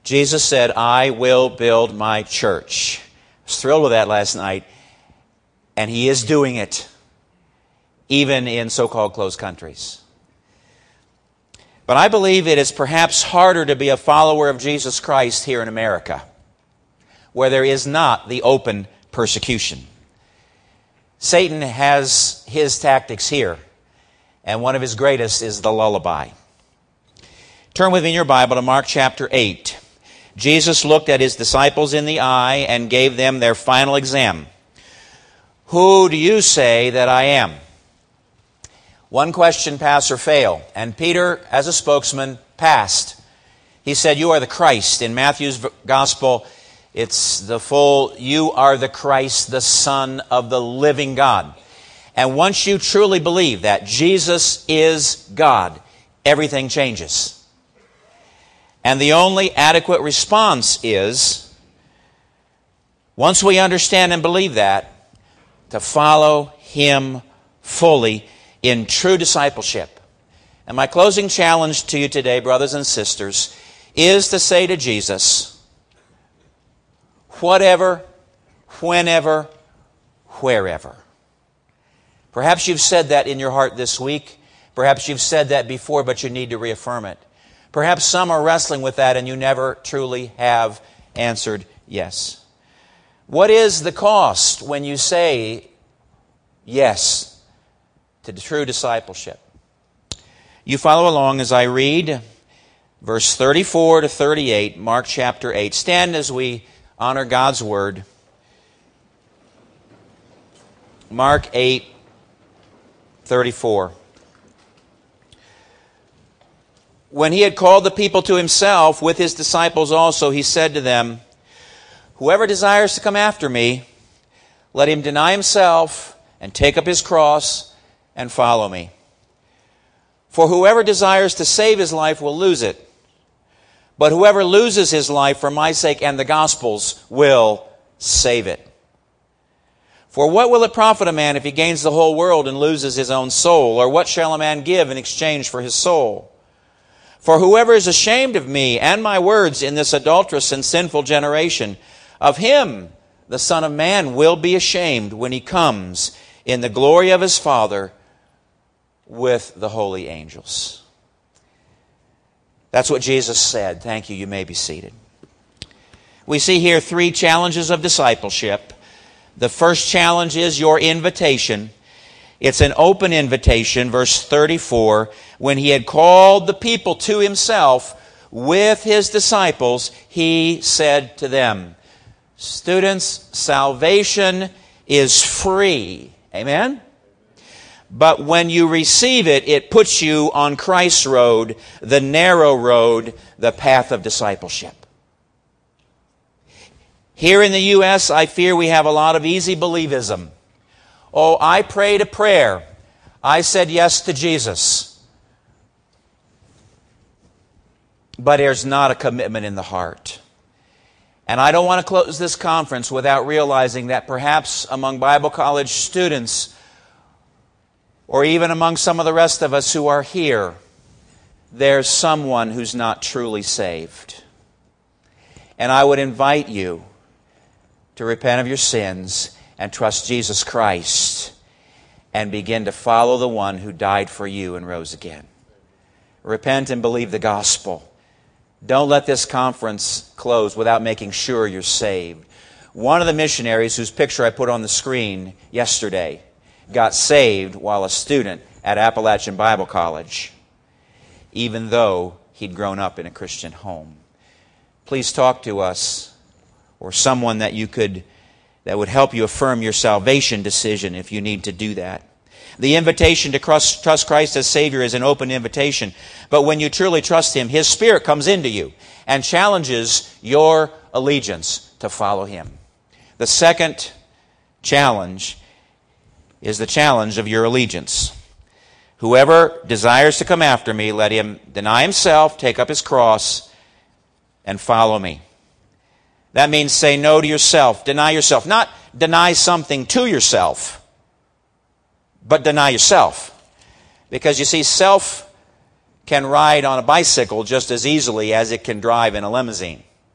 Jesus said, I will build my church. I was thrilled with that last night. And He is doing it, even in so-called closed countries. But I believe it is perhaps harder to be a follower of Jesus Christ here in America, where there is not the open persecution. Satan has his tactics here, and one of his greatest is the lullaby. Turn with me in your Bible to Mark chapter 8. Jesus looked at His disciples in the eye and gave them their final exam. Who do you say that I am? One question, pass or fail. And Peter, as a spokesman, passed. He said, you are the Christ. In Matthew's gospel, it's the full, you are the Christ, the Son of the living God. And once you truly believe that Jesus is God, everything changes. And the only adequate response is, once we understand and believe that, to follow Him fully in true discipleship. And my closing challenge to you today, brothers and sisters, is to say to Jesus, whatever, whenever, wherever. Perhaps you've said that in your heart this week. Perhaps you've said that before, but you need to reaffirm it. Perhaps some are wrestling with that and you never truly have answered yes. What is the cost when you say yes to true discipleship? You follow along as I read verse 34 to 38, Mark chapter 8. Stand as we honor God's Word. Mark 8:34. When He had called the people to Himself with His disciples also, He said to them, whoever desires to come after me, let him deny himself and take up his cross and follow me. For whoever desires to save his life will lose it. But whoever loses his life for my sake and the gospel's will save it. For what will it profit a man if he gains the whole world and loses his own soul? Or what shall a man give in exchange for his soul? For whoever is ashamed of me and my words in this adulterous and sinful generation, of him the Son of Man will be ashamed when He comes in the glory of His Father with the holy angels. That's what Jesus said. Thank you. You may be seated. We see here three challenges of discipleship. The first challenge is your invitation. It's an open invitation, verse 34. When He had called the people to Himself with His disciples, He said to them, students, salvation is free. Amen? But when you receive it, it puts you on Christ's road, the narrow road, the path of discipleship. Here in the U.S., I fear we have a lot of easy believism. Oh, I prayed a prayer. I said yes to Jesus. But there's not a commitment in the heart. And I don't want to close this conference without realizing that perhaps among Bible college students, or even among some of the rest of us who are here, there's someone who's not truly saved. And I would invite you to repent of your sins and trust Jesus Christ and begin to follow the one who died for you and rose again. Repent and believe the gospel. Don't let this conference close without making sure you're saved. One of the missionaries whose picture I put on the screen yesterday got saved while a student at Appalachian Bible College, even though he'd grown up in a Christian home. Please talk to us or someone that would help you affirm your salvation decision if you need to do that. The invitation to trust Christ as Savior is an open invitation. But when you truly trust Him, His Spirit comes into you and challenges your allegiance to follow Him. The second challenge is the challenge of your allegiance. Whoever desires to come after me, let him deny himself, take up his cross, and follow me. That means say no to yourself. Deny yourself. Not deny something to yourself, but deny yourself. Because you see, self can ride on a bicycle just as easily as it can drive in a limousine.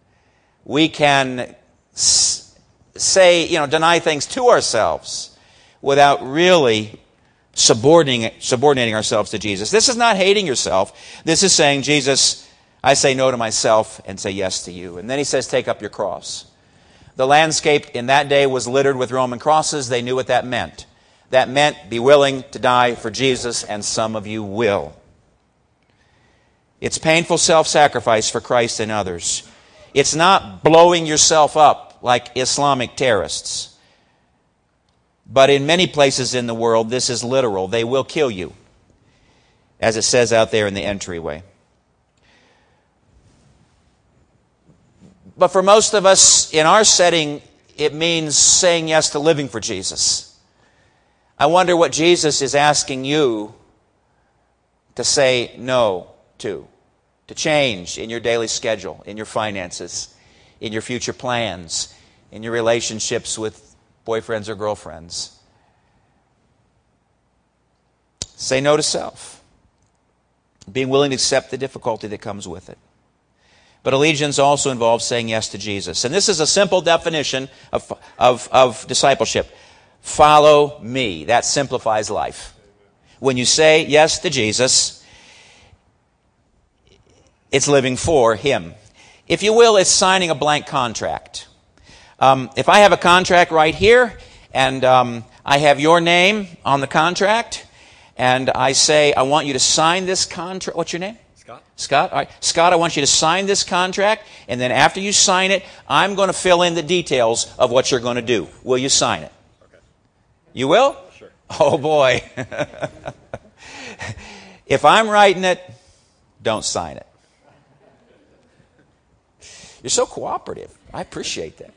we can say, deny things to ourselves without really subordinating ourselves to Jesus. This is not hating yourself. This is saying, Jesus, I say no to myself and say yes to you. And then he says, take up your cross. The landscape in that day was littered with Roman crosses. They knew what that meant. That meant be willing to die for Jesus, and some of you will. It's painful self-sacrifice for Christ and others. It's not blowing yourself up like Islamic terrorists. But in many places in the world, this is literal. They will kill you, as it says out there in the entryway. But for most of us, in our setting, it means saying yes to living for Jesus. I wonder what Jesus is asking you to say no to change in your daily schedule, in your finances, in your future plans, in your relationships with boyfriends or girlfriends. Say no to self. Being willing to accept the difficulty that comes with it. But allegiance also involves saying yes to Jesus. And this is a simple definition of discipleship. Follow me. That simplifies life. When you say yes to Jesus, it's living for Him. If you will, it's signing a blank contract. If I have a contract right here, and I have your name on the contract, and I say, I want you to sign this contract. What's your name? Scott? All right. Scott, I want you to sign this contract, and then after you sign it, I'm going to fill in the details of what you're going to do. Will you sign it? Okay. You will? Sure. Oh, boy. If I'm writing it, don't sign it. You're so cooperative. I appreciate that.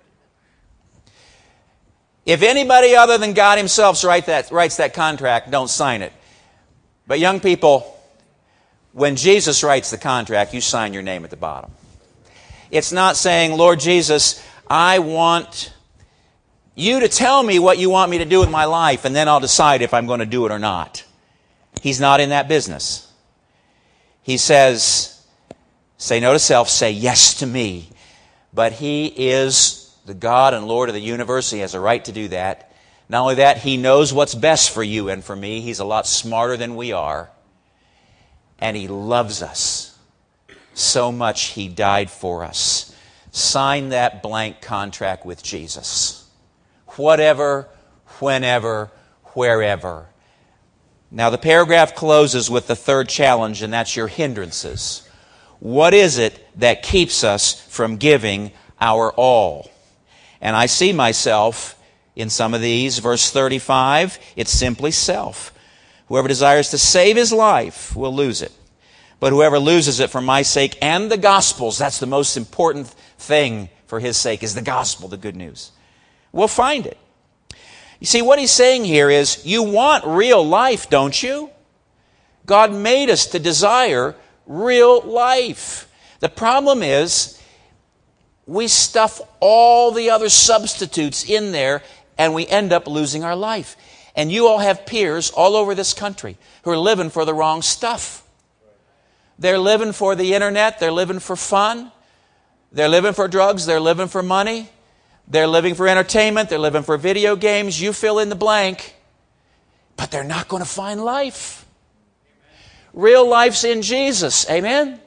If anybody other than God Himself writes that contract, don't sign it. But young people, when Jesus writes the contract, you sign your name at the bottom. It's not saying, Lord Jesus, I want you to tell me what you want me to do with my life, and then I'll decide if I'm going to do it or not. He's not in that business. He says, say no to self, say yes to me. But He is the God and Lord of the universe. He has a right to do that. Not only that, He knows what's best for you and for me. He's a lot smarter than we are. And He loves us so much He died for us. Sign that blank contract with Jesus. Whatever, whenever, wherever. Now the paragraph closes with the third challenge, and that's your hindrances. What is it that keeps us from giving our all? And I see myself in some of these. Verse 35, it's simply self. Whoever desires to save his life will lose it. But whoever loses it for my sake and the gospel's, that's the most important thing for His sake, is the gospel, the good news, will find it. You see, what he's saying here is, you want real life, don't you? God made us to desire real life. The problem is, we stuff all the other substitutes in there, and we end up losing our life. And you all have peers all over this country who are living for the wrong stuff. They're living for the internet. They're living for fun. They're living for drugs. They're living for money. They're living for entertainment. They're living for video games. You fill in the blank. But they're not going to find life. Real life's in Jesus. Amen?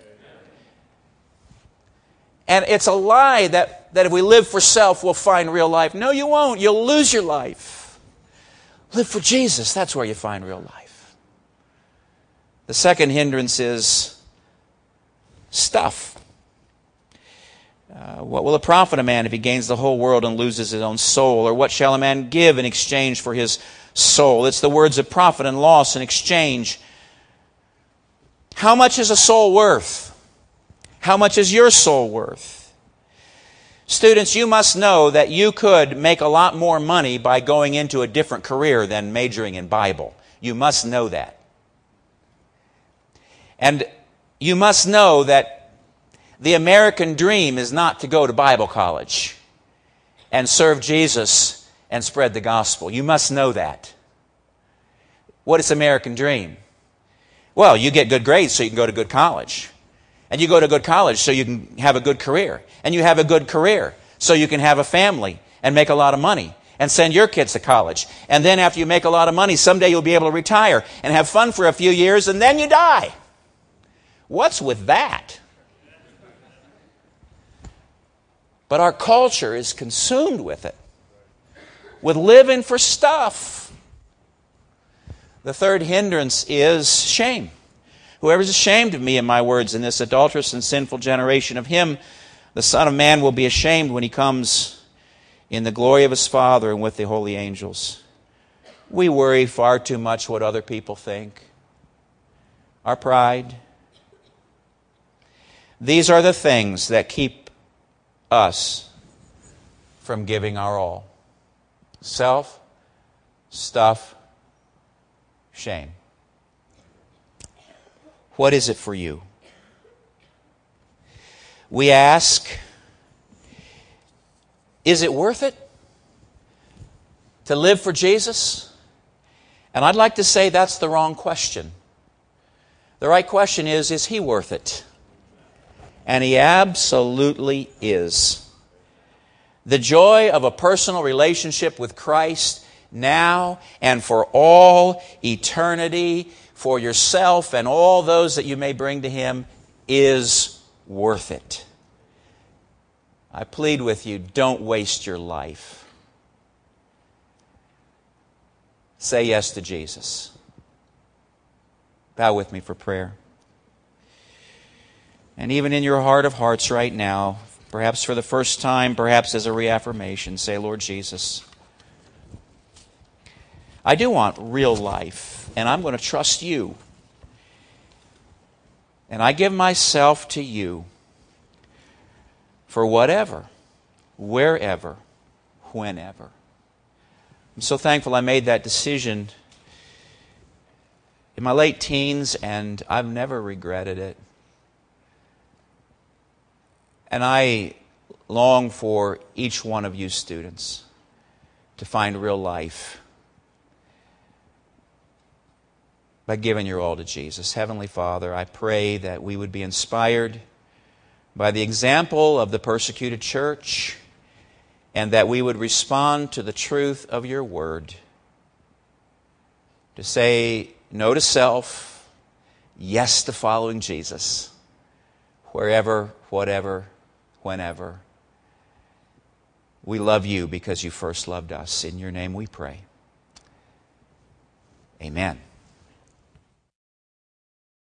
And it's a lie that if we live for self, we'll find real life. No, you won't. You'll lose your life. Live for Jesus. That's where you find real life. The second hindrance is stuff. What will it profit a man if he gains the whole world and loses his own soul? Or what shall a man give in exchange for his soul? It's the words of profit and loss and exchange. How much is a soul worth? How much is your soul worth? Students, you must know that you could make a lot more money by going into a different career than majoring in Bible. You must know that. And you must know that the American dream is not to go to Bible college and serve Jesus and spread the gospel. You must know that. What is the American dream? Well, you get good grades so you can go to good college. And you go to a good college so you can have a good career. And you have a good career so you can have a family and make a lot of money and send your kids to college. And then after you make a lot of money, someday you'll be able to retire and have fun for a few years, and then you die. What's with that? But our culture is consumed with it, with living for stuff. The third hindrance is shame. Whoever is ashamed of me and my words in this adulterous and sinful generation, of him the Son of Man will be ashamed when he comes in the glory of his Father and with the holy angels. We worry far too much what other people think. Our pride. These are the things that keep us from giving our all. Self, stuff, shame. What is it for you? We ask, is it worth it to live for Jesus? And I'd like to say that's the wrong question. The right question is he worth it? And he absolutely is. The joy of a personal relationship with Christ now and for all eternity, for yourself and all those that you may bring to him, is worth it. I plead with you, don't waste your life. Say yes to Jesus. Bow with me for prayer. And even in your heart of hearts right now, perhaps for the first time, perhaps as a reaffirmation, say, Lord Jesus, I do want real life, and I'm going to trust you. And I give myself to you for whatever, wherever, whenever. I'm so thankful I made that decision in my late teens, and I've never regretted it. And I long for each one of you students to find real life by giving your all to Jesus. Heavenly Father, I pray that we would be inspired by the example of the persecuted church, and that we would respond to the truth of your word. To say no to self, yes to following Jesus, wherever, whatever, whenever. We love you because you first loved us. In your name we pray. Amen.